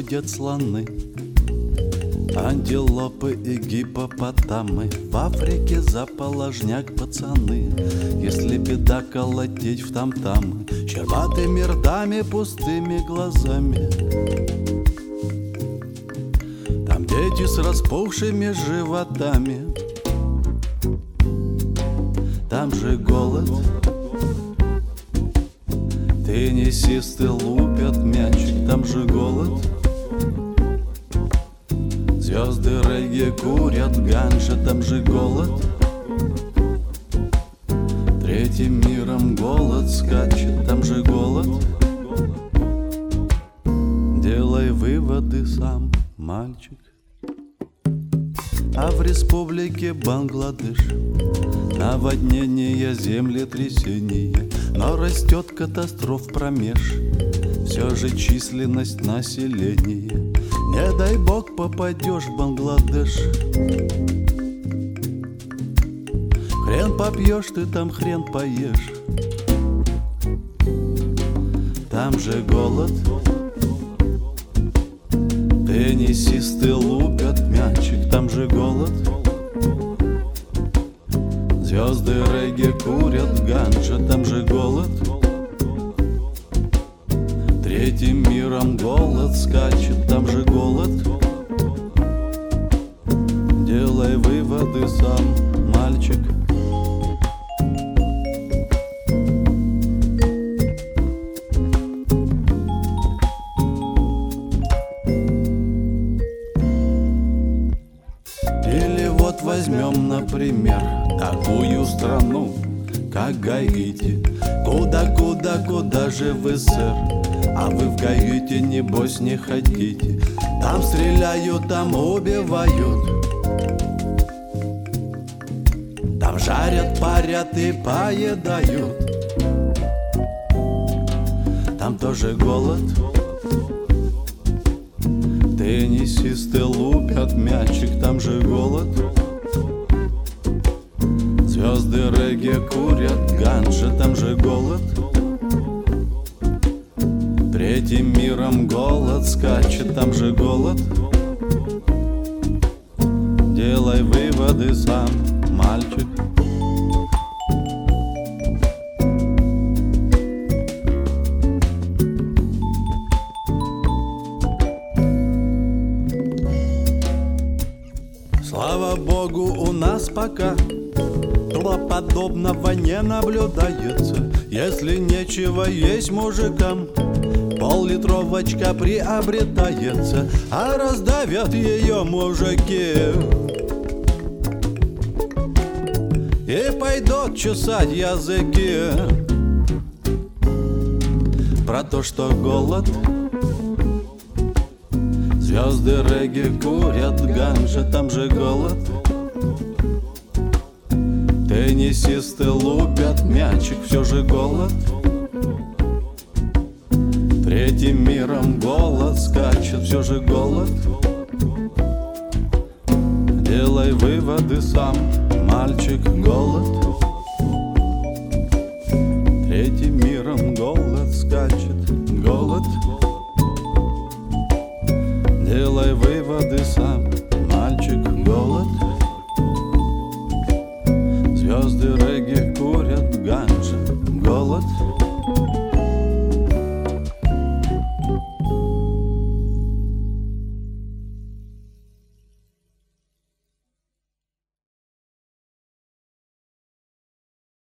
ходят слоны, антилопы и гиппопотамы. В Африке заположняк пацаны. Если беда, колотить в там-тамы щербатыми ртами, пустыми глазами. Там дети с распухшими животами. Там же голод. Теннисисты лупят мячик. Там же голод. Звезды регги курят ганджа. Там же голод. Третьим миром голод скачет. Там же голод. Делай выводы сам, мальчик. А в республике Бангладеш наводнение, землетрясение, но растет катастроф промеж. Все же численность населения. Не дай бог попадешь в Бангладеш. Хрен попьешь ты там, хрен поешь. Там же голод. Теннисисты лупят мячик. Там же голод. Звезды регги курят ганджа. Там же голод. Третьим миром голод скачет. Там же голод. Делай выводы сам, мальчик. Или вот возьмем, например, такую страну, как Гаити. Куда же вы, сэр? А вы в Гаити, небось, не хотите. Там стреляют, там убивают. Там жарят, парят и поедают. Там тоже голод. Теннисисты лупят мячик. Там же голод. Звезды регги курят ганджа. Там же голод. Третьим миром голод скачет. Там же голод. Делай выводы сам, мальчик. Слава богу, у нас пока подобного не наблюдается. Если нечего есть мужикам, пол-литровочка приобретается, а раздавят ее мужики и пойдут чесать языки. Про то, что голод. Звезды регги курят ганджа. Там же голод. Теннисисты лупят мячик. Все же голод. Третьим миром голод скачет. Все же голод. Делай выводы сам, мальчик. Голод. Третьим миром голод скачет. Голод. Делай выводы сам, мальчик. Голод. Звезды регги курят ганджа. Голод.